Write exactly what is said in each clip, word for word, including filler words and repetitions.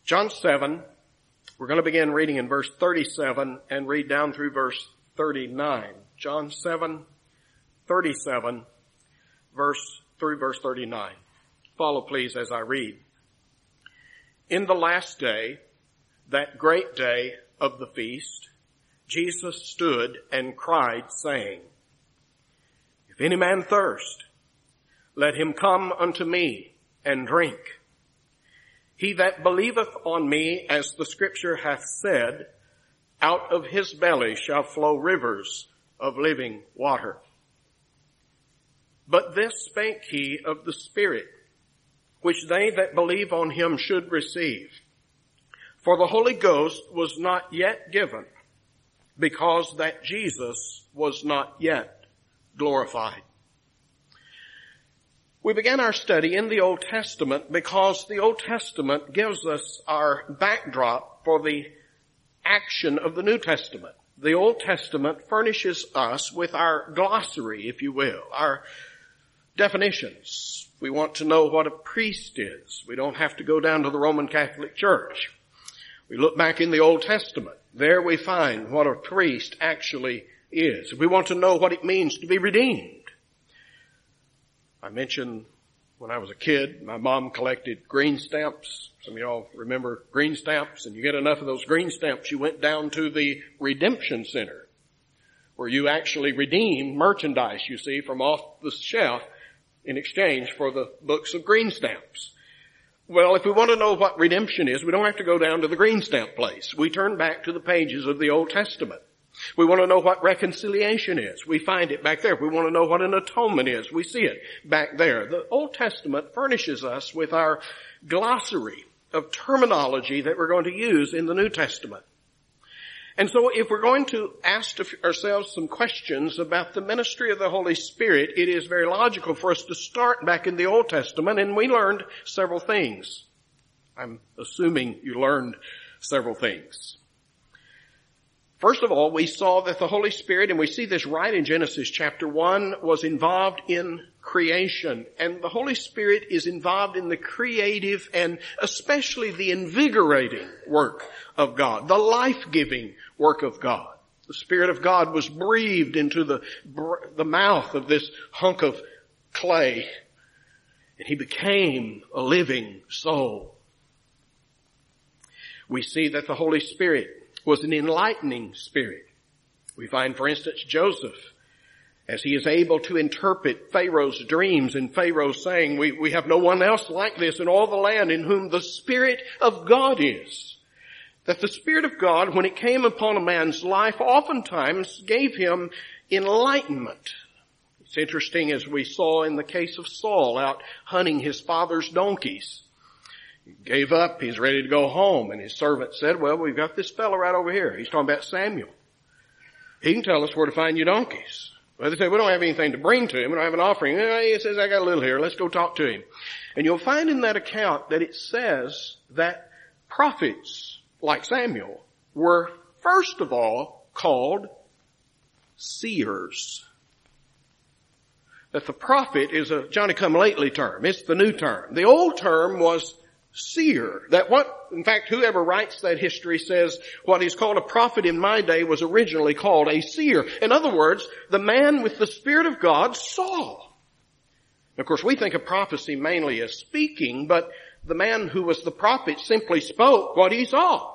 John seven, we're going to begin reading in verse thirty-seven and read down through verse thirty-nine. John seven, thirty-seven, verse through verse thirty-nine. Follow please as I read. In the last day, that great day of the feast, Jesus stood and cried, saying, If any man thirst, let him come unto me and drink. He that believeth on me, as the scripture hath said, out of his belly shall flow rivers of living water. But this spake he of the Spirit, which they that believe on him should receive. For the Holy Ghost was not yet given, because that Jesus was not yet glorified. We began our study in the Old Testament because the Old Testament gives us our backdrop for the action of the New Testament. The Old Testament furnishes us with our glossary, if you will, our definitions. We want to know what a priest is. We don't have to go down to the Roman Catholic Church. We look back in the Old Testament. There we find what a priest actually is. We want to know what it means to be redeemed. I mentioned when I was a kid, my mom collected green stamps. Some of y'all remember green stamps, and you get enough of those green stamps, you went down to the Redemption Center, where you actually redeemed merchandise, you see, from off the shelf in exchange for the books of green stamps. Well, if we want to know what redemption is, we don't have to go down to the green stamp place. We turn back to the pages of the Old Testament. We want to know what reconciliation is. We find it back there. If we want to know what an atonement is, we see it back there. The Old Testament furnishes us with our glossary of terminology that we're going to use in the New Testament. And so if we're going to ask ourselves some questions about the ministry of the Holy Spirit, it is very logical for us to start back in the Old Testament, and we learned several things. I'm assuming you learned several things. First of all, we saw that the Holy Spirit, and we see this right in Genesis chapter one, was involved in creation. And the Holy Spirit is involved in the creative and especially the invigorating work of God, the life-giving work of God. The Spirit of God was breathed into the, the mouth of this hunk of clay, and he became a living soul. We see that the Holy Spirit was an enlightening spirit. We find, for instance, Joseph, as he is able to interpret Pharaoh's dreams, and Pharaoh saying, we, we have no one else like this in all the land in whom the Spirit of God is. That the Spirit of God, when it came upon a man's life, oftentimes gave him enlightenment. It's interesting, as we saw in the case of Saul out hunting his father's donkeys. He gave up, he's ready to go home, and his servant said, well, we've got this fellow right over here. He's talking about Samuel. He can tell us where to find your donkeys. Well, they said, we don't have anything to bring to him. We don't have an offering. He says, I got a little here. Let's go talk to him. And you'll find in that account that it says that prophets like Samuel were first of all called seers. That the prophet is a Johnny-come-lately term. It's the new term. The old term was seer. That what, in fact, whoever writes that history says what is called a prophet in my day was originally called a seer. In other words, the man with the Spirit of God saw. Of course, we think of prophecy mainly as speaking, but the man who was the prophet simply spoke what he saw.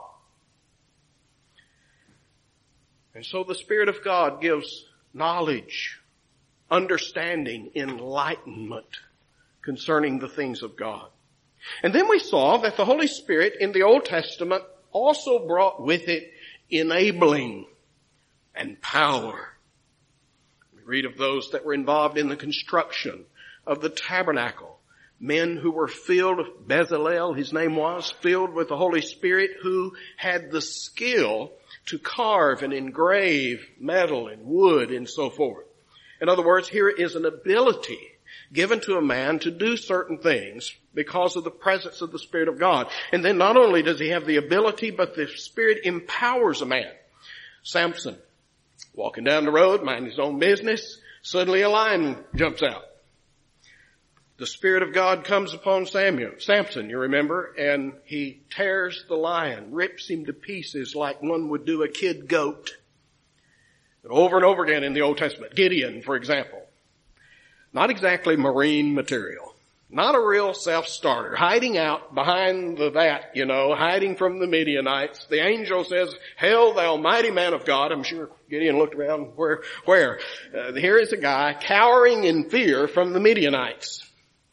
And so the Spirit of God gives knowledge, understanding, enlightenment concerning the things of God. And then we saw that the Holy Spirit in the Old Testament also brought with it enabling and power. We read of those that were involved in the construction of the tabernacle. Men who were filled, Bezalel, his name was, filled with the Holy Spirit, who had the skill to carve and engrave metal and wood and so forth. In other words, here is an ability given to a man to do certain things because of the presence of the Spirit of God. And then not only does he have the ability, but the Spirit empowers a man. Samson, walking down the road, minding his own business, suddenly a lion jumps out. the Spirit of God comes upon Samuel, Samson, you remember, and he tears the lion, rips him to pieces like one would do a kid goat. Over and over again in the Old Testament. Gideon, for example. Not exactly marine material. Not a real self-starter. Hiding out behind the vat, you know, hiding from the Midianites. The angel says, "Hail thou mighty man of God." I'm sure Gideon looked around, where, where? Uh, here is a guy cowering in fear from the Midianites.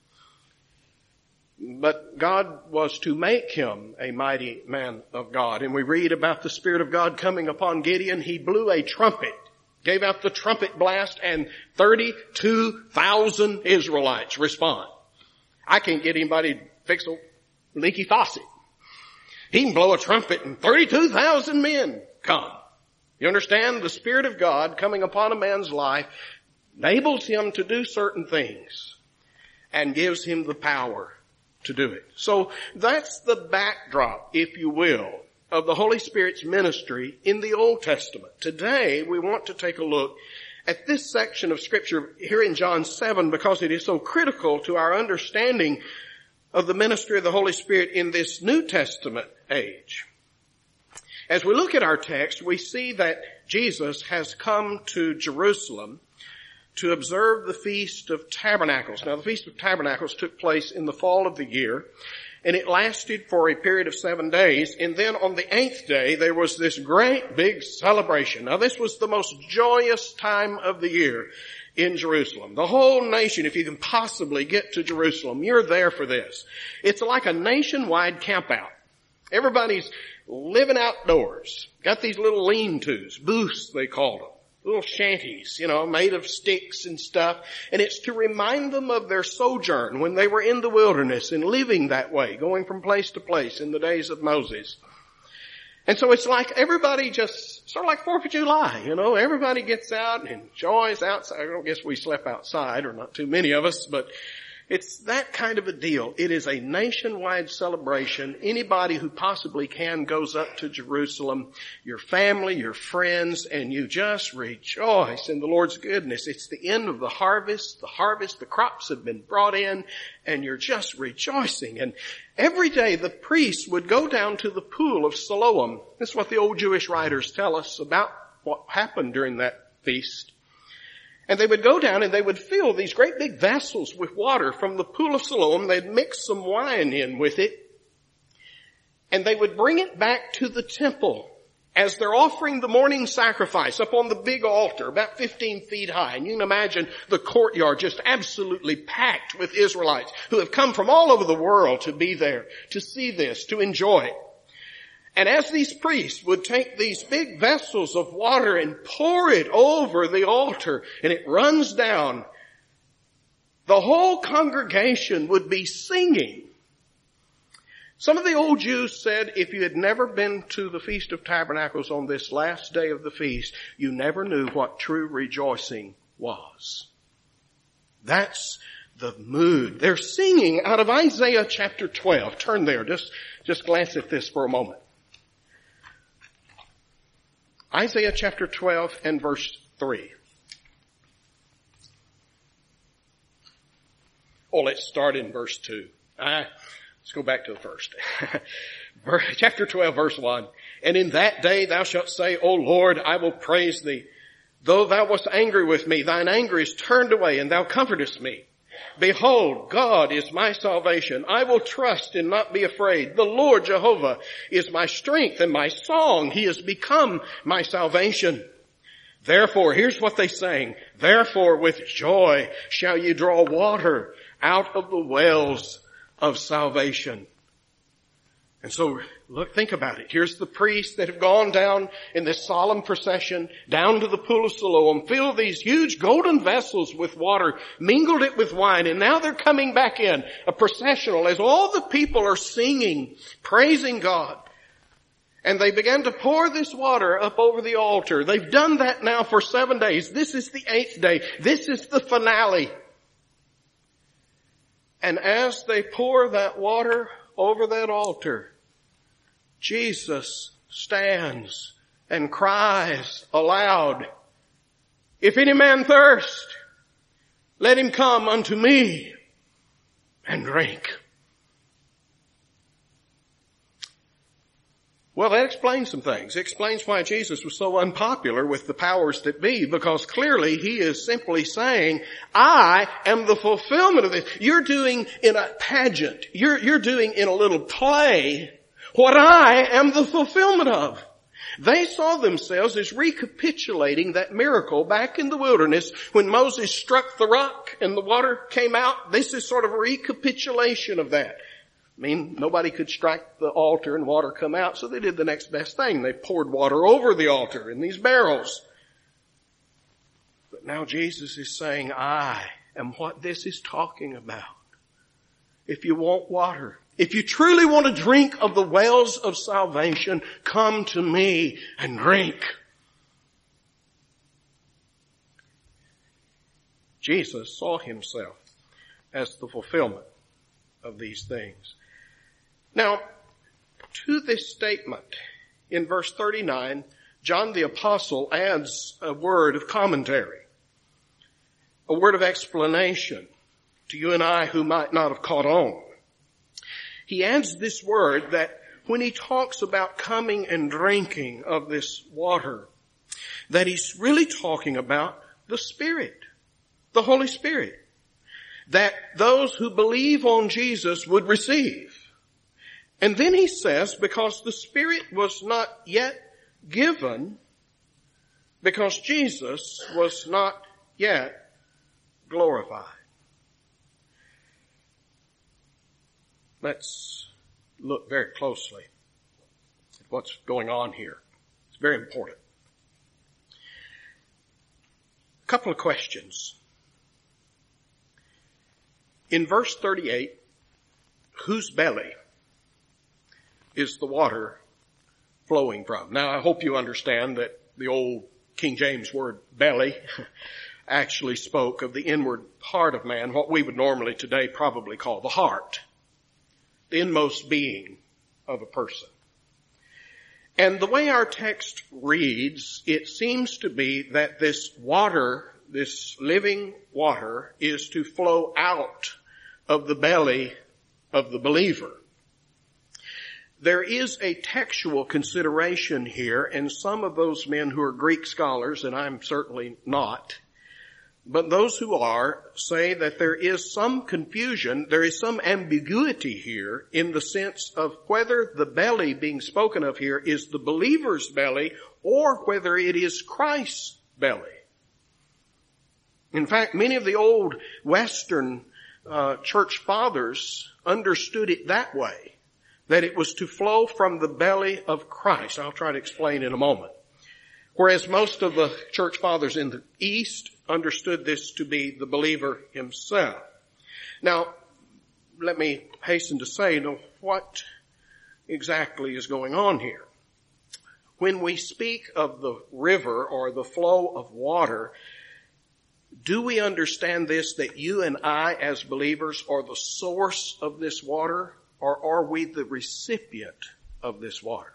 But God was to make him a mighty man of God. And we read about the Spirit of God coming upon Gideon. He blew a trumpet, gave out the trumpet blast, and thirty-two thousand Israelites respond. I can't get anybody to fix a leaky faucet. He can blow a trumpet and thirty-two thousand men come. You understand? The Spirit of God coming upon a man's life enables him to do certain things and gives him the power to do it. So that's the backdrop, if you will, of the Holy Spirit's ministry in the Old Testament. Today we want to take a look at this section of Scripture here in John seven because it is so critical to our understanding of the ministry of the Holy Spirit in this New Testament age. As we look at our text, we see that Jesus has come to Jerusalem to observe the Feast of Tabernacles. Now, the Feast of Tabernacles took place in the fall of the year, and it lasted for a period of seven days. And then on the eighth day, there was this great big celebration. Now, this was the most joyous time of the year in Jerusalem. The whole nation, if you can possibly get to Jerusalem, you're there for this. It's like a nationwide campout. Everybody's living outdoors. Got these little lean-tos, booths they called them. Little shanties, you know, made of sticks and stuff. And it's to remind them of their sojourn when they were in the wilderness and living that way, going from place to place in the days of Moses. And so it's like everybody just, sort of like fourth of July, you know, everybody gets out and enjoys outside. I don't guess we slept outside, or not too many of us, but it's that kind of a deal. It is a nationwide celebration. Anybody who possibly can goes up to Jerusalem, your family, your friends, and you just rejoice in the Lord's goodness. It's the end of the harvest. The harvest, the crops have been brought in, and you're just rejoicing. And every day the priests would go down to the pool of Siloam. This is what the old Jewish writers tell us about what happened during that feast. And they would go down and they would fill these great big vessels with water from the pool of Siloam. They'd mix some wine in with it. And they would bring it back to the temple as they're offering the morning sacrifice up on the big altar, about fifteen feet high. And you can imagine the courtyard just absolutely packed with Israelites who have come from all over the world to be there, to see this, to enjoy it. And as these priests would take these big vessels of water and pour it over the altar, and it runs down, the whole congregation would be singing. Some of the old Jews said if you had never been to the Feast of Tabernacles on this last day of the feast, you never knew what true rejoicing was. That's the mood. They're singing out of Isaiah chapter twelve. Turn there. Just, just glance at this for a moment. Isaiah chapter twelve and verse three. Oh, let's start in verse two. Uh, let's go back to the first. Chapter twelve, verse one. And in that day thou shalt say, O Lord, I will praise thee. Though thou wast angry with me, thine anger is turned away, and thou comfortest me. Behold, God is my salvation. I will trust and not be afraid. The Lord Jehovah is my strength and my song. He has become my salvation. Therefore, here's what they sang. Therefore, with joy shall ye draw water out of the wells of salvation. And so, look, think about it. Here's the priests that have gone down in this solemn procession down to the pool of Siloam, filled these huge golden vessels with water, mingled it with wine, and now they're coming back in, a processional, as all the people are singing, praising God. And they began to pour this water up over the altar. They've done that now for seven days. This is the eighth day. This is the finale. And as they pour that water over that altar, Jesus stands and cries aloud, If any man thirst, let him come unto me and drink. Well, that explains some things. It explains why Jesus was so unpopular with the powers that be, because clearly he is simply saying, I am the fulfillment of this. You're doing in a pageant, you're, you're doing in a little play what I am the fulfillment of. They saw themselves as recapitulating that miracle back in the wilderness when Moses struck the rock and the water came out. This is sort of a recapitulation of that. I mean, nobody could strike the altar and water come out, so they did the next best thing. They poured water over the altar in these barrels. But now Jesus is saying, I am what this is talking about. If you want water, if you truly want to drink of the wells of salvation, come to me and drink. Jesus saw himself as the fulfillment of these things. Now, to this statement, in verse thirty-nine, John the Apostle adds a word of commentary, a word of explanation to you and I who might not have caught on. He adds this word that when he talks about coming and drinking of this water, that he's really talking about the Spirit, the Holy Spirit, that those who believe on Jesus would receive. And then he says, because the Spirit was not yet given, because Jesus was not yet glorified. Let's look very closely at what's going on here. It's very important. A couple of questions. In verse thirty-eight, whose belly is the water flowing from? Now, I hope you understand that the old King James word belly actually spoke of the inward part of man, what we would normally today probably call the heart, the inmost being of a person. And the way our text reads, it seems to be that this water, this living water, is to flow out of the belly of the believer. There is a textual consideration here, and some of those men who are Greek scholars, and I'm certainly not, but those who are say that there is some confusion, there is some ambiguity here in the sense of whether the belly being spoken of here is the believer's belly or whether it is Christ's belly. In fact, many of the old Western uh, church fathers understood it that way, that it was to flow from the belly of Christ. I'll try to explain in a moment. Whereas most of the church fathers in the East understood this to be the believer himself. Now, let me hasten to say, you know, what exactly is going on here? When we speak of the river or the flow of water, do we understand this, that you and I as believers are the source of this water, or are we the recipient of this water?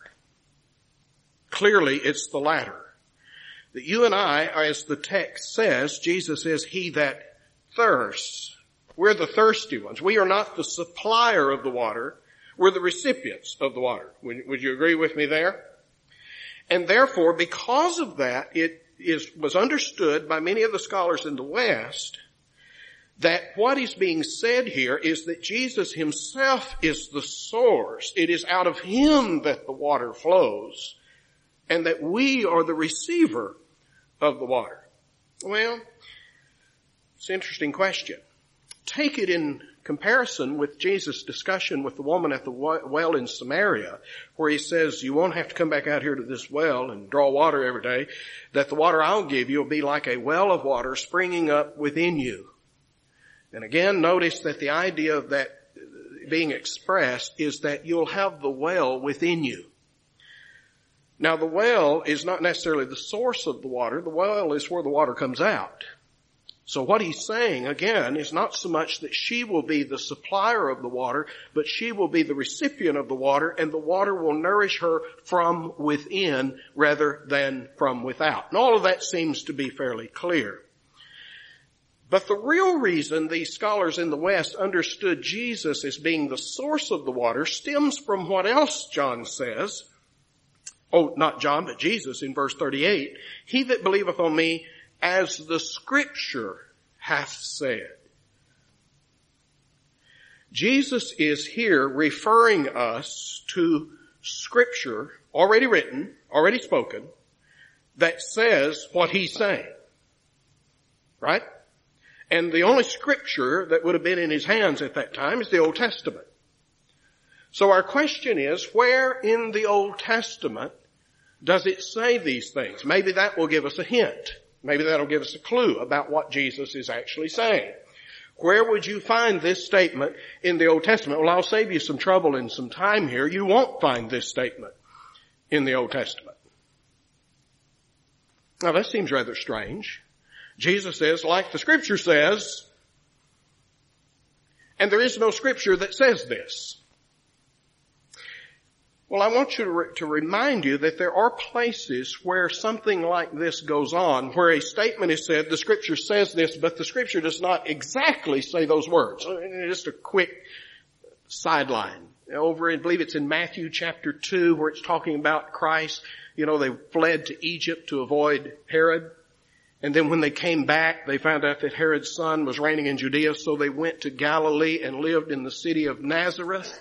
Clearly, it's the latter. That you and I, as the text says, Jesus says, he that thirsts. We're the thirsty ones. We are not the supplier of the water. We're the recipients of the water. Would, would you agree with me there? And therefore, because of that, it is, was understood by many of the scholars in the West that what is being said here is that Jesus himself is the source. It is out of him that the water flows, and that we are the receiver of the water. Well, it's an interesting question. Take it in comparison with Jesus' discussion with the woman at the well in Samaria, where he says, you won't have to come back out here to this well and draw water every day, that the water I'll give you will be like a well of water springing up within you. And again, notice that the idea of that being expressed is that you'll have the well within you. Now, the well is not necessarily the source of the water. The well is where the water comes out. So what he's saying, again, is not so much that she will be the supplier of the water, but she will be the recipient of the water, and the water will nourish her from within rather than from without. And all of that seems to be fairly clear. But the real reason these scholars in the West understood Jesus as being the source of the water stems from what else John says. Oh, not John, but Jesus in verse thirty-eight. He that believeth on me, as the Scripture hath said. Jesus is here referring us to Scripture already written, already spoken, that says what he's saying. Right? And the only Scripture that would have been in his hands at that time is the Old Testament. So our question is, where in the Old Testament does it say these things? Maybe that will give us a hint. Maybe that'll give us a clue about what Jesus is actually saying. Where would you find this statement in the Old Testament? Well, I'll save you some trouble and some time here. You won't find this statement in the Old Testament. Now that seems rather strange. Jesus says, like the Scripture says, and there is no Scripture that says this. Well, I want you to, re- to remind you that there are places where something like this goes on, where a statement is said, the Scripture says this, but the Scripture does not exactly say those words. Just a quick sideline. Over, I believe it's in Matthew chapter two, where it's talking about Christ. You know, they fled to Egypt to avoid Herod. And then when they came back, they found out that Herod's son was reigning in Judea, so they went to Galilee and lived in the city of Nazareth.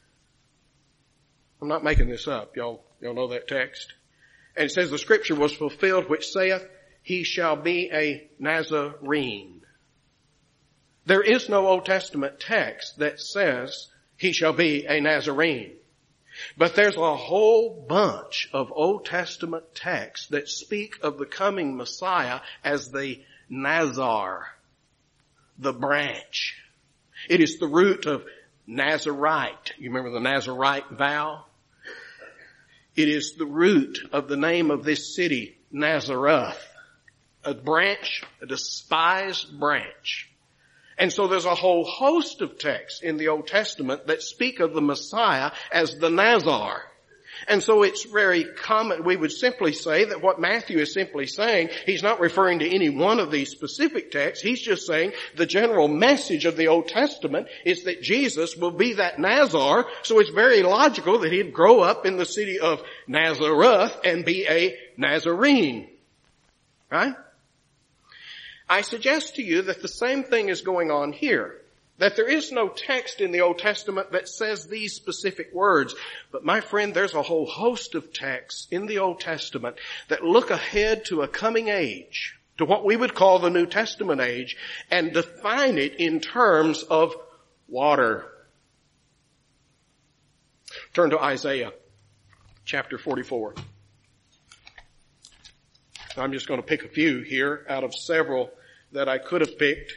I'm not making this up. Y'all, y'all know that text. And it says the Scripture was fulfilled, which saith, he shall be a Nazarene. There is no Old Testament text that says he shall be a Nazarene. But there's a whole bunch of Old Testament texts that speak of the coming Messiah as the Nazar, the branch. It is the root of Nazarite. You remember the Nazarite vow? It is the root of the name of this city, Nazareth. A branch, a despised branch. And so there's a whole host of texts in the Old Testament that speak of the Messiah as the Nazar. And so it's very common, we would simply say that what Matthew is simply saying, he's not referring to any one of these specific texts, he's just saying the general message of the Old Testament is that Jesus will be that Nazar, so it's very logical that he'd grow up in the city of Nazareth and be a Nazarene. Right? I suggest to you that the same thing is going on here. That there is no text in the Old Testament that says these specific words. But my friend, there's a whole host of texts in the Old Testament that look ahead to a coming age, to what we would call the New Testament age, and define it in terms of water. Turn to Isaiah chapter forty-four. I'm just going to pick a few here out of several that I could have picked.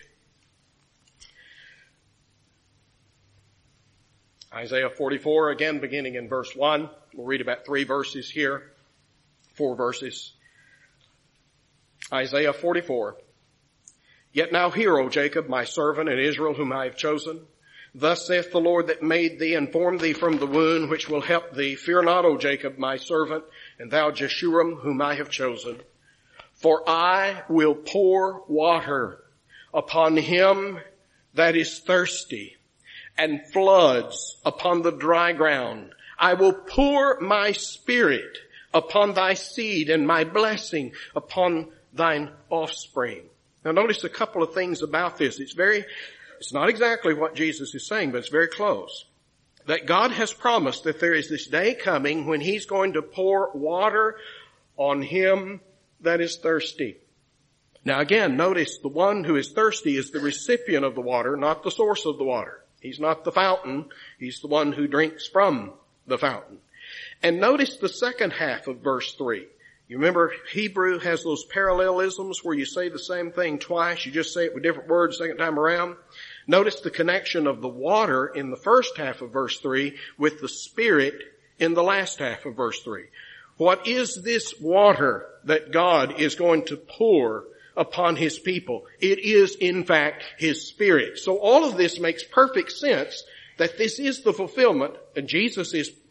Isaiah forty-four, again beginning in verse one. We'll read about three verses here, four verses. Isaiah forty-four. Yet now hear, O Jacob, my servant, and Israel, whom I have chosen. Thus saith the Lord that made thee and formed thee from the womb, which will help thee. Fear not, O Jacob, my servant, and thou Jeshurun, whom I have chosen. For I will pour water upon him that is thirsty, and floods upon the dry ground. I will pour my spirit upon thy seed and my blessing upon thine offspring. Now notice a couple of things about this. It's very, it's not exactly what Jesus is saying, but it's very close. That God has promised that there is this day coming when he's going to pour water on him that is thirsty. Now again, notice the one who is thirsty is the recipient of the water, not the source of the water. He's not the fountain. He's the one who drinks from the fountain. And notice the second half of verse three. You remember Hebrew has those parallelisms where you say the same thing twice. You just say it with different words second time around. Notice the connection of the water in the first half of verse three with the Spirit in the last half of verse three. What is this water that God is going to pour upon his people? It is, in fact, his Spirit. So all of this makes perfect sense that this is the fulfillment, and Jesus is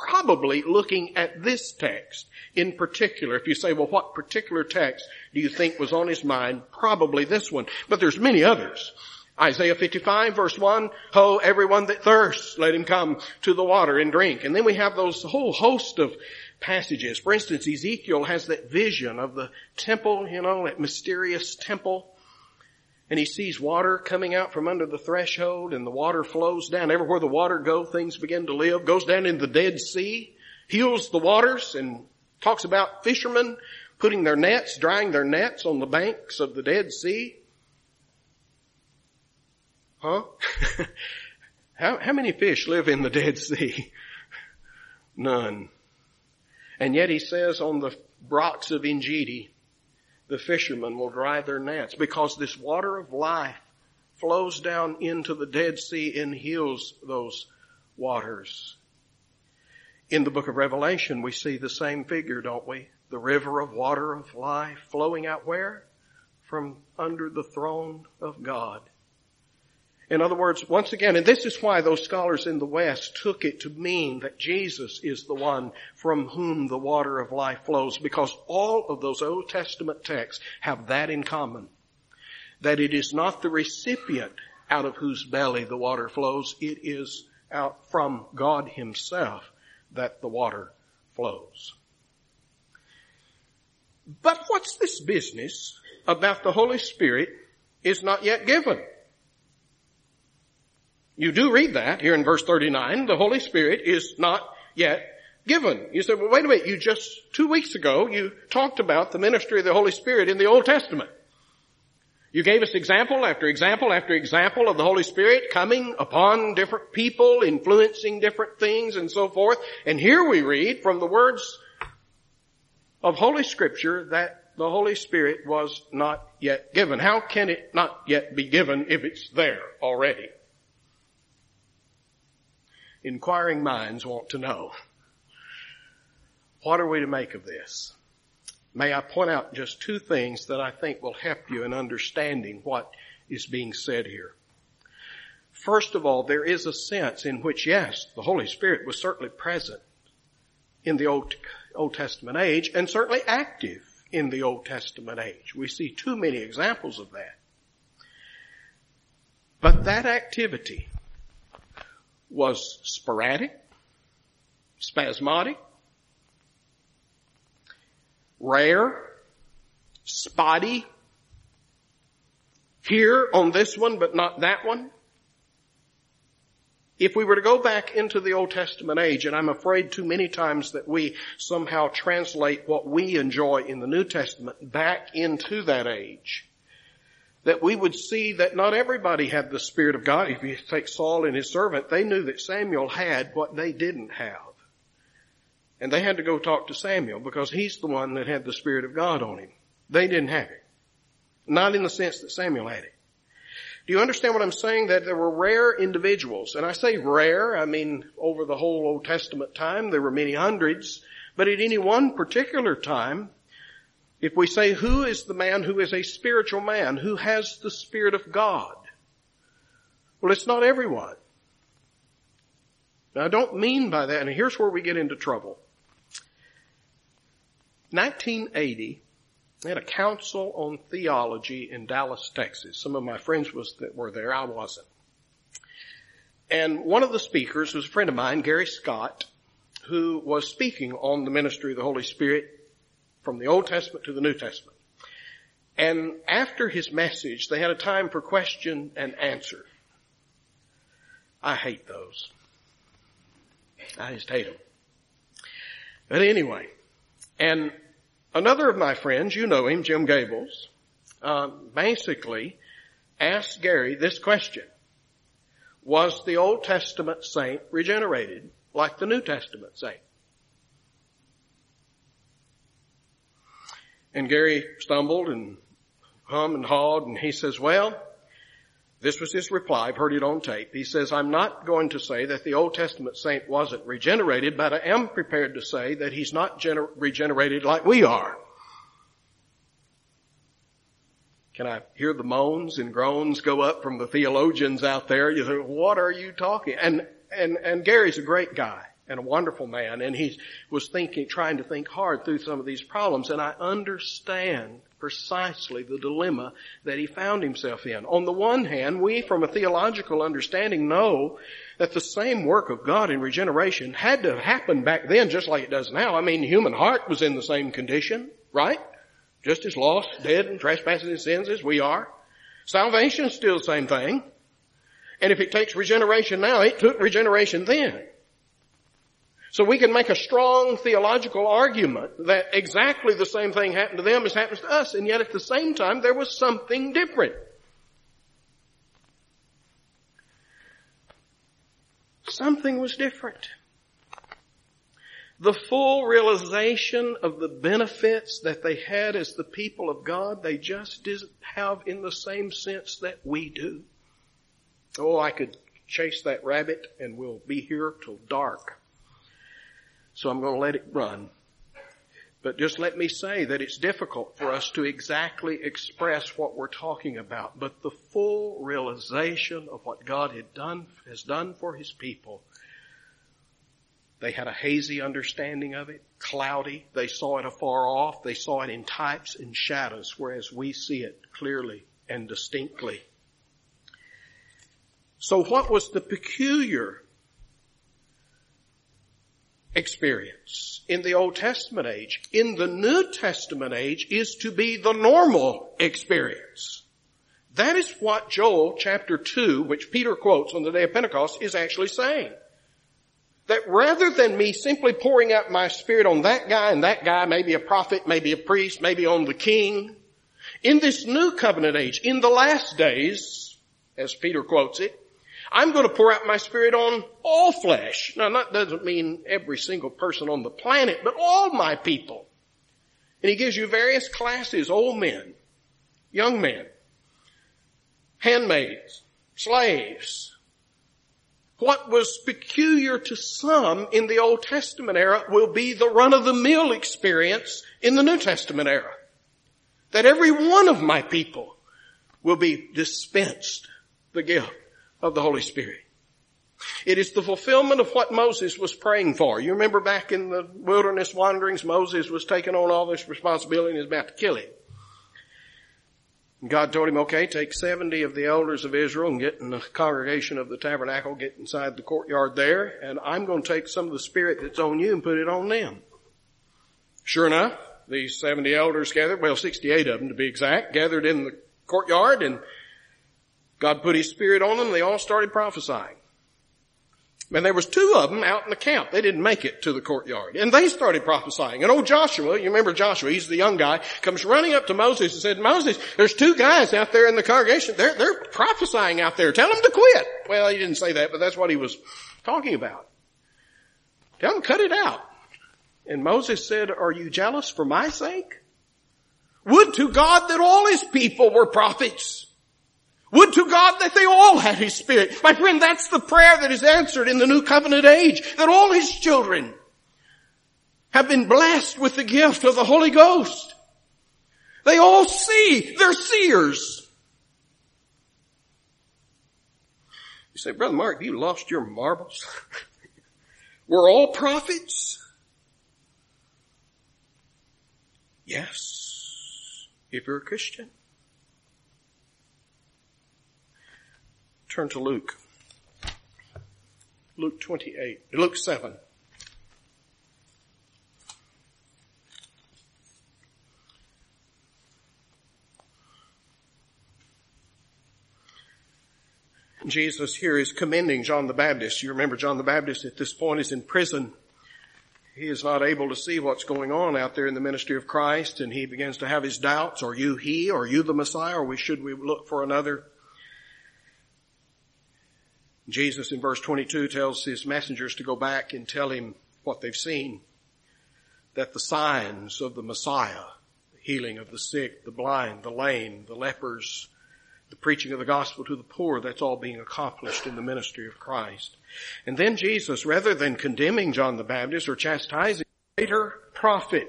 probably looking at this text in particular. If you say, well, what particular text do you think was on his mind? Probably this one. But there's many others. Isaiah fifty-five verse one, ho, everyone that thirsts, let him come to the water and drink. And then we have those whole host of passages. For instance, Ezekiel has that vision of the temple, you know, that mysterious temple. And he sees water coming out from under the threshold, and the water flows down. Everywhere the water goes, things begin to live. Goes down in the Dead Sea, heals the waters, and talks about fishermen putting their nets, drying their nets on the banks of the Dead Sea. Huh? how, how many fish live in the Dead Sea? None. And yet he says on the rocks of Engedi, the fishermen will dry their nets, because this water of life flows down into the Dead Sea and heals those waters. In the book of Revelation, we see the same figure, don't we? The river of water of life flowing out where? From under the throne of God. In other words, once again, and this is why those scholars in the West took it to mean that Jesus is the one from whom the water of life flows, because all of those Old Testament texts have that in common. That it is not the recipient out of whose belly the water flows, it is out from God himself that the water flows. But what's this business about the Holy Spirit is not yet given? You do read that here in verse thirty-nine. The Holy Spirit is not yet given. You say, well, wait a minute. You just, two weeks ago, you talked about the ministry of the Holy Spirit in the Old Testament. You gave us example after example after example of the Holy Spirit coming upon different people, influencing different things and so forth. And here we read from the words of Holy Scripture that the Holy Spirit was not yet given. How can it not yet be given if it's there already? Inquiring minds want to know. What are we to make of this? May I point out just two things that I think will help you in understanding what is being said here. First of all, there is a sense in which, yes, the Holy Spirit was certainly present in the Old, Old Testament age, and certainly active in the Old Testament age. We see too many examples of that. But that activity was sporadic, spasmodic, rare, spotty, here on this one but not that one. If we were to go back into the Old Testament age, and I'm afraid too many times that we somehow translate what we enjoy in the New Testament back into that age, that we would see that not everybody had the Spirit of God. If you take Saul and his servant, they knew that Samuel had what they didn't have. And they had to go talk to Samuel because he's the one that had the Spirit of God on him. They didn't have it. Not in the sense that Samuel had it. Do you understand what I'm saying? That there were rare individuals. And I say rare, I mean over the whole Old Testament time, there were many hundreds. But at any one particular time, if we say, who is the man who is a spiritual man, who has the Spirit of God? Well, it's not everyone. Now, I don't mean by that, and here's where we get into trouble. nineteen eighty, they had a council on theology in Dallas, Texas. Some of my friends was, that were there, I wasn't. And one of the speakers was a friend of mine, Gary Scott, who was speaking on the ministry of the Holy Spirit from the Old Testament to the New Testament. And after his message, they had a time for question and answer. I hate those. I just hate them. But anyway, and another of my friends, you know him, Jim Gables, um, basically asked Gary this question. Was the Old Testament saint regenerated like the New Testament saint? And Gary stumbled and hummed and hawed, and he says, well, this was his reply. I've heard it on tape. He says, I'm not going to say that the Old Testament saint wasn't regenerated, but I am prepared to say that he's not gener- regenerated like we are. Can I hear the moans and groans go up from the theologians out there? You say, what are you talking? And, and, and Gary's a great guy. and a wonderful man, and he was thinking, trying to think hard through some of these problems, and I understand precisely the dilemma that he found himself in. On the one hand, we from a theological understanding know that the same work of God in regeneration had to have happened back then just like it does now. I mean, the human heart was in the same condition, right? Just as lost, dead, and trespassing in sins as we are. Salvation is still the same thing. And if it takes regeneration now, it took regeneration then. So we can make a strong theological argument that exactly the same thing happened to them as happens to us, and yet at the same time there was something different. Something was different. The full realization of the benefits that they had as the people of God, they just didn't have in the same sense that we do. Oh, I could chase that rabbit and we'll be here till dark. So I'm going to let it run. But just let me say that it's difficult for us to exactly express what we're talking about. But the full realization of what God had done, has done for His people, they had a hazy understanding of it, cloudy. They saw it afar off. They saw it in types and shadows, whereas we see it clearly and distinctly. So what was the peculiar experience in the Old Testament age? In the New Testament age is to be the normal experience. That is what Joel chapter two, which Peter quotes on the day of Pentecost, is actually saying. That rather than me simply pouring out my Spirit on that guy and that guy, maybe a prophet, maybe a priest, maybe on the king, in this new covenant age, in the last days, as Peter quotes it, I'm going to pour out my Spirit on all flesh. Now, that doesn't mean every single person on the planet, but all my people. And He gives you various classes, old men, young men, handmaids, slaves. What was peculiar to some in the Old Testament era will be the run-of-the-mill experience in the New Testament era. That every one of my people will be dispensed the gift of the Holy Spirit. It is the fulfillment of what Moses was praying for. You remember back in the wilderness wanderings, Moses was taking on all this responsibility and he was about to kill him. And God told him, okay, take seventy of the elders of Israel and get in the congregation of the tabernacle, get inside the courtyard there, and I'm going to take some of the Spirit that's on you and put it on them. Sure enough, these seventy elders gathered, well, sixty-eight of them to be exact, gathered in the courtyard, and God put His Spirit on them, and they all started prophesying. And there was two of them out in the camp. They didn't make it to the courtyard. And they started prophesying. And old Joshua, you remember Joshua, he's the young guy, comes running up to Moses and said, Moses, there's two guys out there in the congregation. They're, they're prophesying out there. Tell them to quit. Well, he didn't say that, but that's what he was talking about. Tell them to cut it out. And Moses said, are you jealous for my sake? Would to God that all His people were prophets. Would to God that they all had His Spirit. My friend, that's the prayer that is answered in the New Covenant age, that all His children have been blessed with the gift of the Holy Ghost. They all see. They're seers. You say, Brother Mark, you lost your marbles? We're all prophets? Yes, if you're a Christian. Turn to Luke. Luke twenty-eight. Luke seven. Jesus here is commending John the Baptist. You remember John the Baptist at this point is in prison. He is not able to see what's going on out there in the ministry of Christ, and he begins to have his doubts. Are you he? Are you the Messiah? Or we should we look for another? Jesus in verse twenty-two tells his messengers to go back and tell him what they've seen. That the signs of the Messiah, the healing of the sick, the blind, the lame, the lepers, the preaching of the gospel to the poor, that's all being accomplished in the ministry of Christ. And then Jesus, rather than condemning John the Baptist or chastising, a greater prophet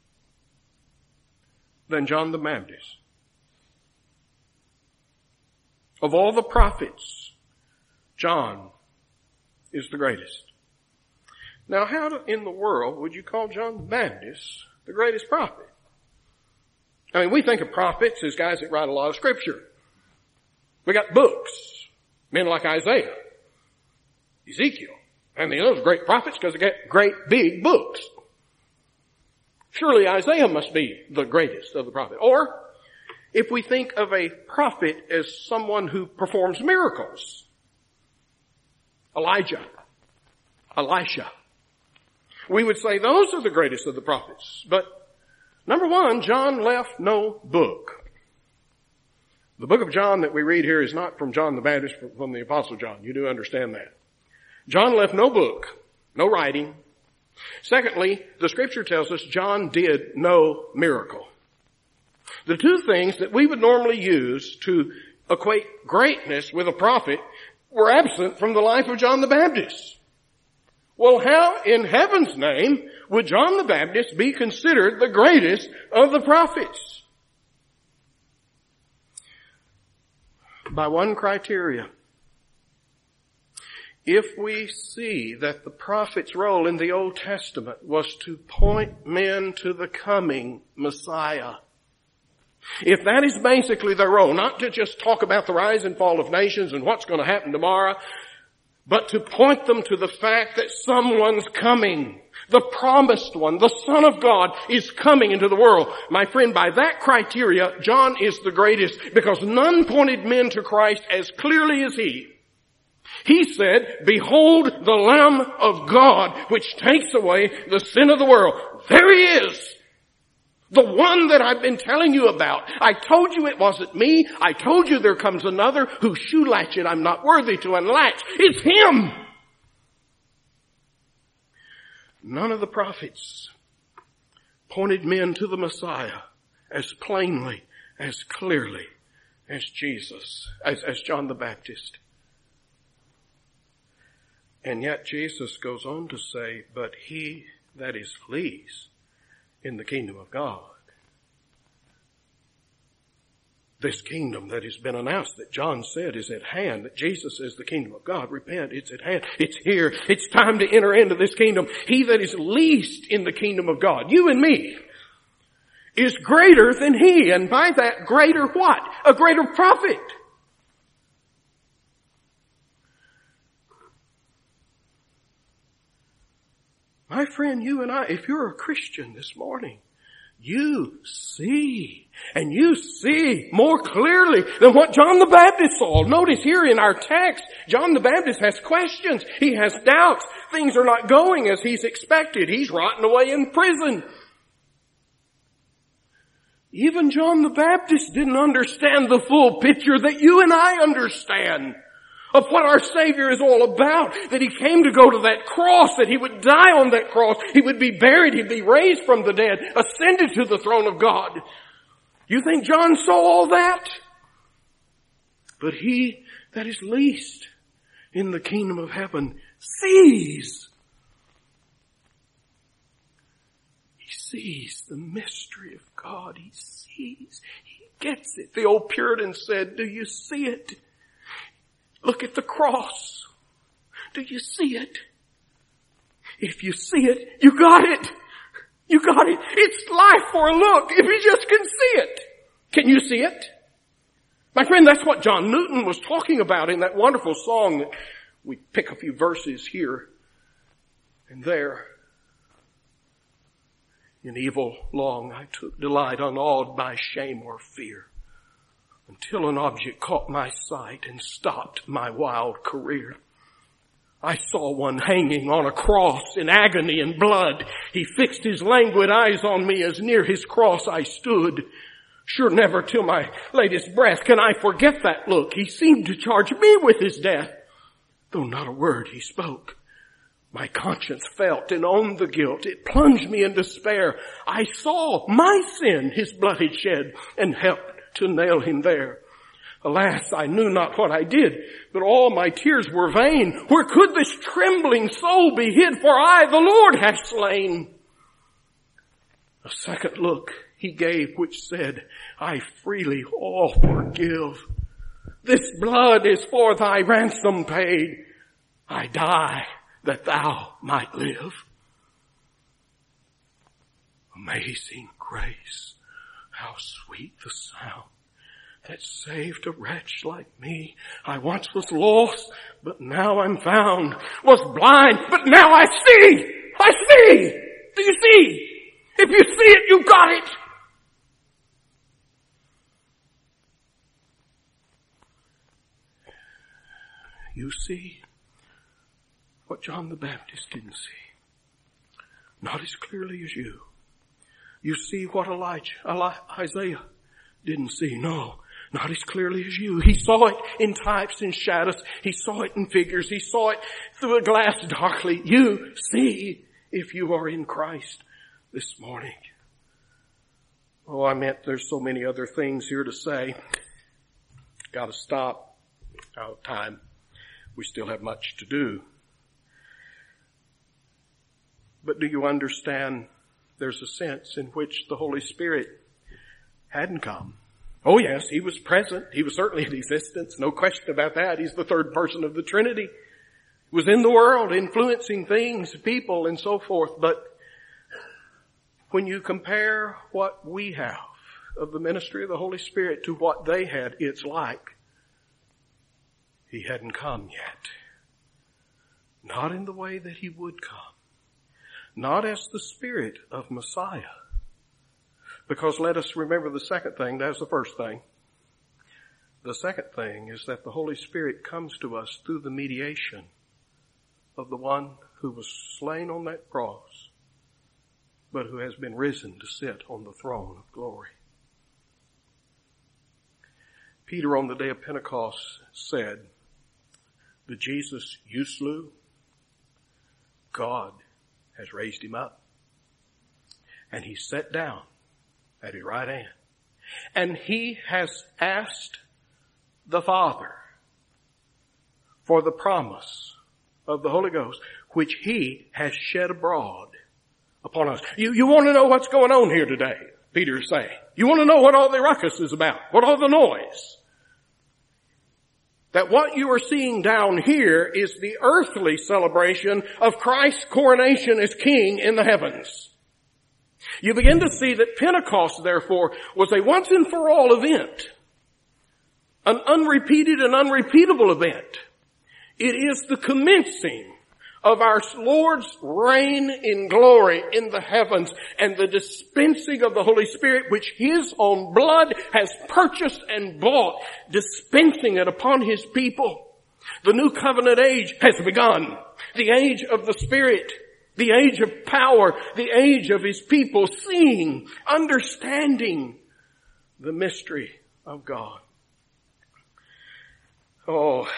than John the Baptist. Of all the prophets, John is the greatest. Now, how in the world would you call John the Baptist the greatest prophet? I mean, we think of prophets as guys that write a lot of scripture. We got books. Men like Isaiah, Ezekiel. And those are great prophets because they got great big books. Surely Isaiah must be the greatest of the prophets. Or, if we think of a prophet as someone who performs miracles, Elijah, Elisha, we would say those are the greatest of the prophets. But, number one, John left no book. The book of John that we read here is not from John the Baptist, but from the Apostle John. You do understand that. John left no book, no writing. Secondly, the scripture tells us John did no miracle. The two things that we would normally use to equate greatness with a prophet were absent from the life of John the Baptist. Well, how in heaven's name would John the Baptist be considered the greatest of the prophets? By one criteria. If we see that the prophet's role in the Old Testament was to point men to the coming Messiah, if that is basically their role, not to just talk about the rise and fall of nations and what's going to happen tomorrow, but to point them to the fact that someone's coming. The promised one, the Son of God, is coming into the world. My friend, by that criteria, John is the greatest because none pointed men to Christ as clearly as he. He said, "Behold the Lamb of God, which takes away the sin of the world." There he is. The one that I've been telling you about. I told you it wasn't me. I told you there comes another whose shoe latchet I'm not worthy to unlatch. It's him. None of the prophets pointed men to the Messiah as plainly, as clearly as Jesus, as, as John the Baptist. And yet Jesus goes on to say, "But he that is least in the kingdom of God." This kingdom that has been announced, that John said is at hand, that Jesus is the kingdom of God. Repent, it's at hand. It's here. It's time to enter into this kingdom. He that is least in the kingdom of God, you and me, is greater than he. And by that, greater what? A greater prophet. My friend, you and I, if you're a Christian this morning, you see, and you see more clearly than what John the Baptist saw. Notice here in our text, John the Baptist has questions. He has doubts. Things are not going as he's expected. He's rotting away in prison. Even John the Baptist didn't understand the full picture that you and I understand of what our Savior is all about, that he came to go to that cross, that he would die on that cross, he would be buried, he'd be raised from the dead, ascended to the throne of God. You think John saw all that? But he that is least in the kingdom of heaven sees. He sees the mystery of God. He sees. He gets it. The old Puritan said, "Do you see it? Look at the cross. Do you see it? If you see it, you got it. You got it. It's life for a look if you just can see it." Can you see it? My friend, that's what John Newton was talking about in that wonderful song that we pick a few verses here and there. "In evil long I took delight, unawed by shame or fear, until an object caught my sight and stopped my wild career. I saw one hanging on a cross in agony and blood. He fixed his languid eyes on me as near his cross I stood. Sure never till my latest breath can I forget that look. He seemed to charge me with his death, though not a word he spoke. My conscience felt and owned the guilt. It plunged me in despair. I saw my sin his blood had shed and helped to nail him there. Alas, I knew not what I did, but all my tears were vain. Where could this trembling soul be hid? For I, the Lord, have slain." A second look he gave, which said, "I freely all forgive. This blood is for thy ransom paid. I die that thou might live." Amazing grace, how sweet the sound that saved a wretch like me. I once was lost, but now I'm found. Was blind, but now I see. I see. Do you see? If you see it, you got it. You see what John the Baptist didn't see. Not as clearly as you. You see what Elijah, Eli- Isaiah didn't see. No, not as clearly as you. He saw it in types and shadows. He saw it in figures. He saw it through a glass darkly. You see if you are in Christ this morning. Oh, I meant there's so many other things here to say. Got to stop. Out of time. We still have much to do. But do you understand there's a sense in which the Holy Spirit hadn't come? Oh yes, He was present. He was certainly in existence. No question about that. He's the third person of the Trinity. He was in the world, influencing things, people, and so forth. But when you compare what we have of the ministry of the Holy Spirit to what they had, it's like He hadn't come yet. Not in the way that He would come. Not as the Spirit of Messiah. Because let us remember the second thing. That's the first thing. The second thing is that the Holy Spirit comes to us through the mediation of the one who was slain on that cross, but who has been risen to sit on the throne of glory. Peter on the day of Pentecost said, the Jesus you slew, God has raised Him up. And He sat down at His right hand. And He has asked the Father for the promise of the Holy Ghost, which He has shed abroad upon us. You, you want to know what's going on here today, Peter is saying. You want to know what all the ruckus is about, what all the noise. That what you are seeing down here is the earthly celebration of Christ's coronation as King in the heavens. You begin to see that Pentecost, therefore, was a once and for all event. An unrepeated and unrepeatable event. It is the commencing of our Lord's reign in glory in the heavens and the dispensing of the Holy Spirit, which His own blood has purchased and bought, dispensing it upon His people. The new covenant age has begun. The age of the Spirit. The age of power. The age of His people seeing, understanding the mystery of God. Oh,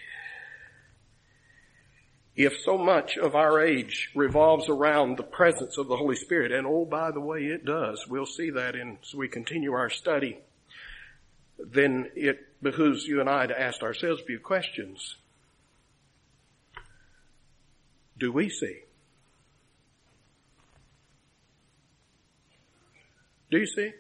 if so much of our age revolves around the presence of the Holy Spirit, and oh, by the way, it does. We'll see that in, as we continue our study. Then it behooves you and I to ask ourselves a few questions. Do we see? Do you see?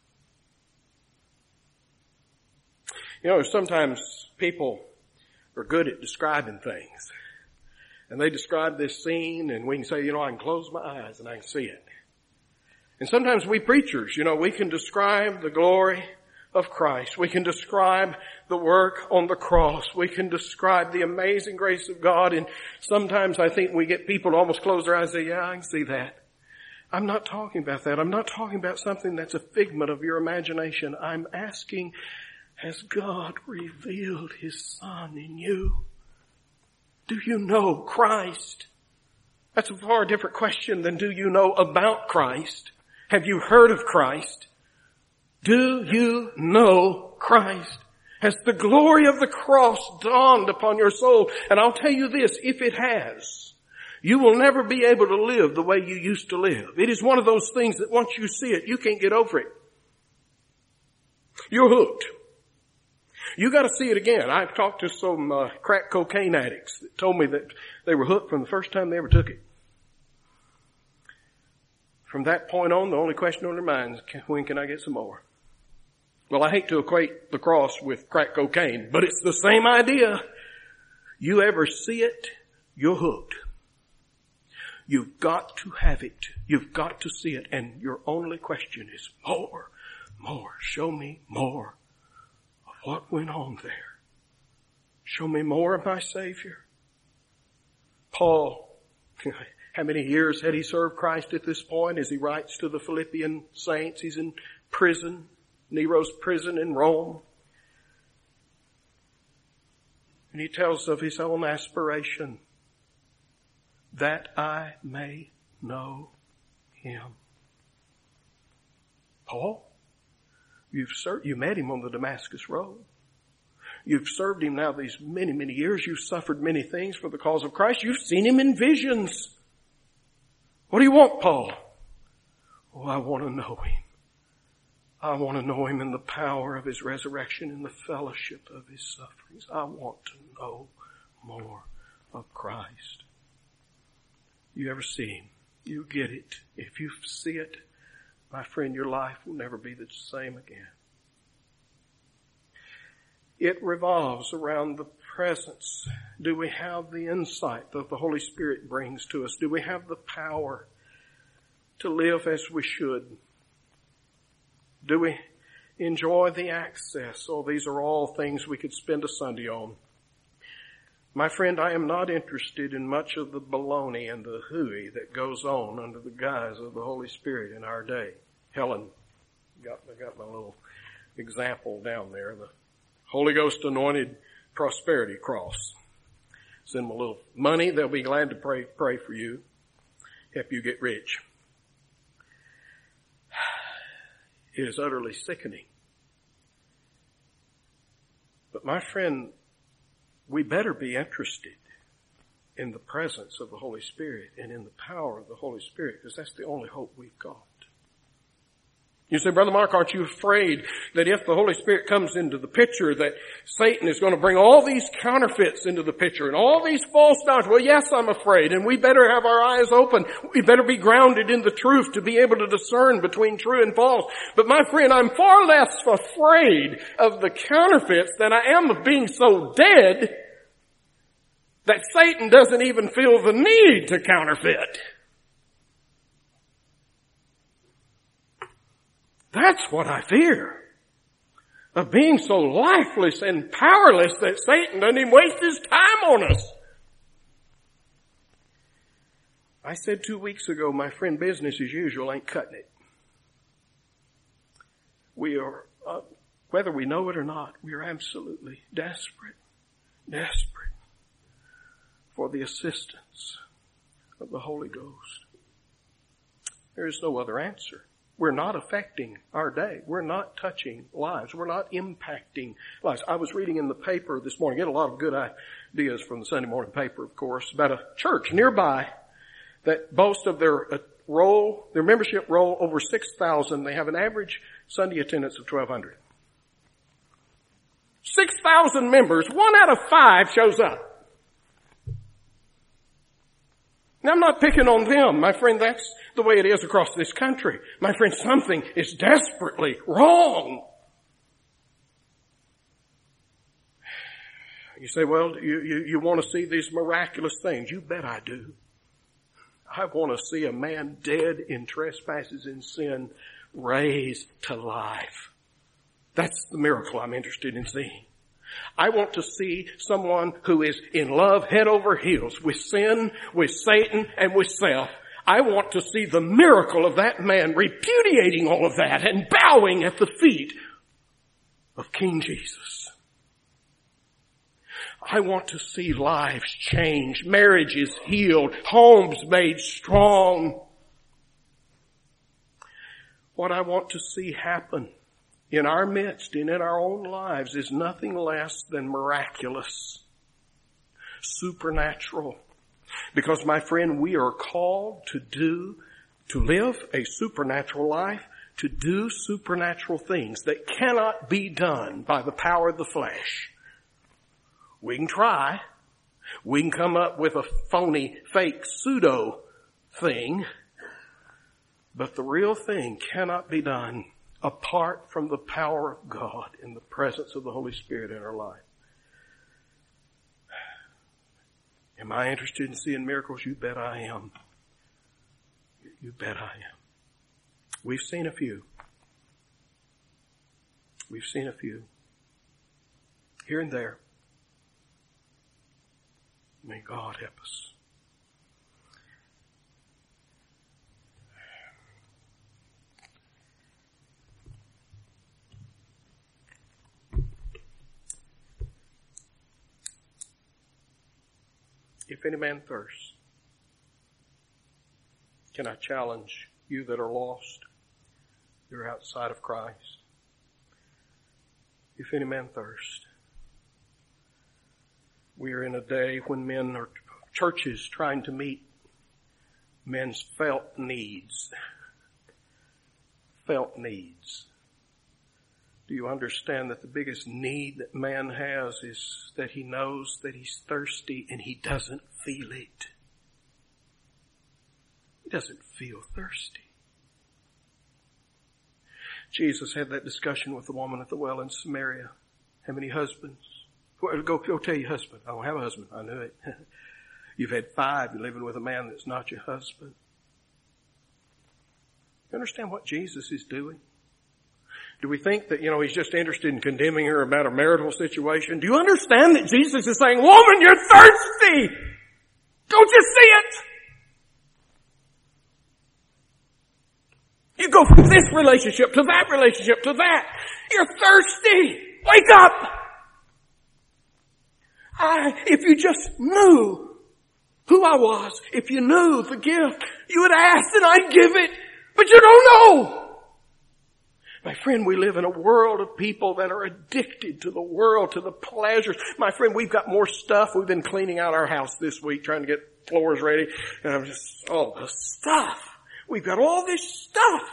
You know, sometimes people are good at describing things. And they describe this scene and we can say, you know, I can close my eyes and I can see it. And sometimes we preachers, you know, we can describe the glory of Christ. We can describe the work on the cross. We can describe the amazing grace of God. And sometimes I think we get people to almost close their eyes and say, yeah, I can see that. I'm not talking about that. I'm not talking about something that's a figment of your imagination. I'm asking, has God revealed His Son in you? Do you know Christ? That's a far different question than do you know about Christ? Have you heard of Christ? Do you know Christ? Has the glory of the cross dawned upon your soul? And I'll tell you this, if it has, you will never be able to live the way you used to live. It is one of those things that once you see it, you can't get over it. You're hooked. You got to see it again. I've talked to some uh, crack cocaine addicts that told me that they were hooked from the first time they ever took it. From that point on, the only question on their minds is, when can I get some more? Well, I hate to equate the cross with crack cocaine, but it's the same idea. You ever see it, you're hooked. You've got to have it. You've got to see it. And your only question is more, more. Show me more of what went on there. Show me more of my Savior. Paul, how many years had he served Christ at this point as he writes to the Philippian saints? He's in prison, Nero's prison in Rome. And he tells of his own aspiration, that I may know him. Paul, you've served, you met him on the Damascus Road. You've served him now these many, many years. You've suffered many things for the cause of Christ. You've seen him in visions. What do you want, Paul? Oh, I want to know him. I want to know him in the power of his resurrection, in the fellowship of his sufferings. I want to know more of Christ. You ever see him? You get it. If you see it, my friend, your life will never be the same again. It revolves around the presence. Do we have the insight that the Holy Spirit brings to us? Do we have the power to live as we should? Do we enjoy the access? Oh, these are all things we could spend a Sunday on. My friend, I am not interested in much of the baloney and the hooey that goes on under the guise of the Holy Spirit in our day. Helen, got, I got my little example down there, the Holy Ghost anointed prosperity cross. Send them a little money. They'll be glad to pray, pray for you, help you get rich. It is utterly sickening. But my friend, we better be interested in the presence of the Holy Spirit and in the power of the Holy Spirit, because that's the only hope we've got. You say, Brother Mark, aren't you afraid that if the Holy Spirit comes into the picture that Satan is going to bring all these counterfeits into the picture and all these false doctrines? Well, yes, I'm afraid, and we better have our eyes open. We better be grounded in the truth to be able to discern between true and false. But my friend, I'm far less afraid of the counterfeits than I am of being so dead that Satan doesn't even feel the need to counterfeit. That's what I fear. Of being so lifeless and powerless that Satan doesn't even waste his time on us. I said two weeks ago, my friend, business as usual ain't cutting it. We are, uh, whether we know it or not, we are absolutely desperate, desperate for the assistance of the Holy Ghost. There is no other answer. We're not affecting our day. We're not touching lives. We're not impacting lives. I was reading in the paper this morning, get a lot of good ideas from the Sunday morning paper, of course, about a church nearby that boasts of their uh, roll, their membership roll over six thousand. They have an average Sunday attendance of twelve hundred. six thousand members, one out of five shows up. Now, I'm not picking on them. My friend, that's the way it is across this country. My friend, something is desperately wrong. You say, well, you, you, you want to see these miraculous things. You bet I do. I want to see a man dead in trespasses and sin raised to life. That's the miracle I'm interested in seeing. I want to see someone who is in love head over heels with sin, with Satan, and with self. I want to see the miracle of that man repudiating all of that and bowing at the feet of King Jesus. I want to see lives changed, marriages healed, homes made strong. What I want to see happen in our midst and in our own lives is nothing less than miraculous, supernatural. Because, my friend, we are called to do, to live a supernatural life, to do supernatural things that cannot be done by the power of the flesh. We can try. We can come up with a phony, fake, pseudo thing. But the real thing cannot be done apart from the power of God and the presence of the Holy Spirit in our life. Am I interested in seeing miracles? You bet I am. You bet I am. We've seen a few. We've seen a few. Here and there. May God help us. If any man thirst, can I challenge you that are lost? You're outside of Christ. If any man thirst. We are in a day when men are, churches trying to meet men's felt needs. Felt needs. Do you understand that the biggest need that man has is that he knows that he's thirsty and he doesn't feel it? He doesn't feel thirsty. Jesus had that discussion with the woman at the well in Samaria. How many husbands? Go, go tell your husband. I don't have a husband. I knew it. You've had five. You're living with a man that's not your husband. You understand what Jesus is doing? Do we think that, you know, he's just interested in condemning her about her marital situation? Do you understand that Jesus is saying, woman, you're thirsty! Don't you see it? You go from this relationship to that relationship to that. You're thirsty! Wake up! I, if you just knew who I was, if you knew the gift, you would ask and I'd give it, but you don't know. My friend, we live in a world of people that are addicted to the world, to the pleasures. My friend, we've got more stuff. We've been cleaning out our house this week, trying to get floors ready. And I'm just, oh, the stuff. We've got all this stuff.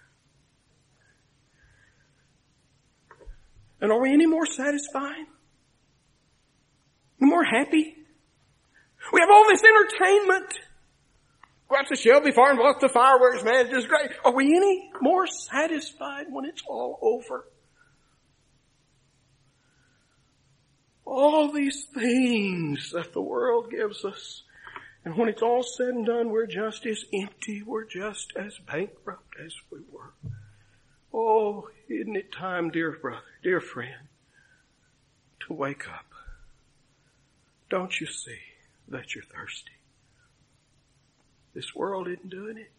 And are we any more satisfied? Any more happy? We have all this entertainment. Go out to Shelby Farm, watch the fireworks, man, it's just great. Are we any more satisfied when it's all over? All these things that the world gives us. And when it's all said and done, we're just as empty, we're just as bankrupt as we were. Oh, isn't it time, dear brother, dear friend, to wake up? Don't you see that you're thirsty? This world isn't doing it.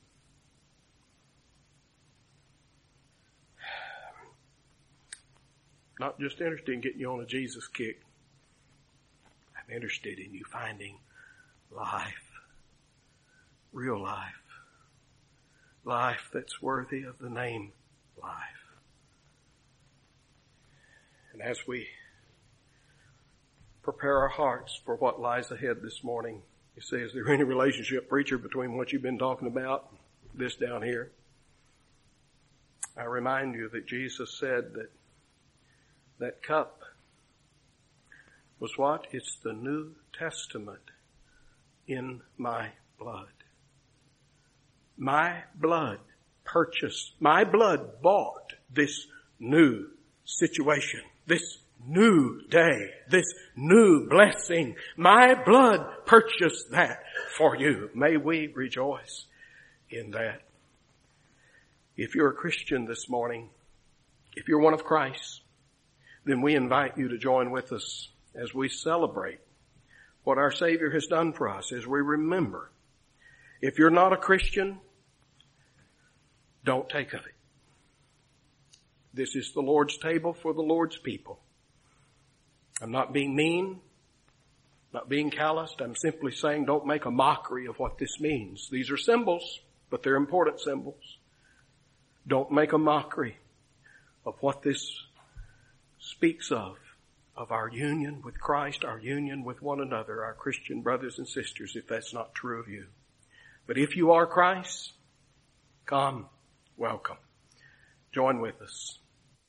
Not just interested in getting you on a Jesus kick. I'm interested in you finding life. Real life. Life that's worthy of the name life. And as we prepare our hearts for what lies ahead this morning, you say, is there any relationship, preacher, between what you've been talking about, this down here? I remind you that Jesus said that that cup was what? It's the New Testament in my blood. My blood purchased, my blood bought this new situation, this new day, this new blessing. My blood purchased that for you. May we rejoice in that. If you're a Christian this morning, if you're one of Christ, then we invite you to join with us as we celebrate what our Savior has done for us, as we remember. If you're not a Christian, don't take of it. This is the Lord's table for the Lord's people. I'm not being mean, not being calloused. I'm simply saying don't make a mockery of what this means. These are symbols, but they're important symbols. Don't make a mockery of what this speaks of, of our union with Christ, our union with one another, our Christian brothers and sisters, if that's not true of you. But if you are Christ, come, welcome. Join with us.